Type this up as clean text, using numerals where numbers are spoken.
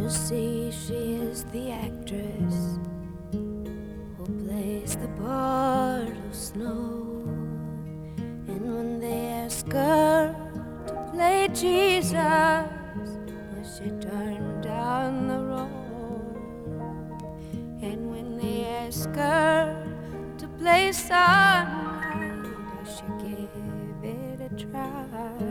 You see, she is the actress who plays the part of Snow. And when they ask her to play Jesus, will she turn down the road? And when they ask her to play Sunlight, does she give it a try?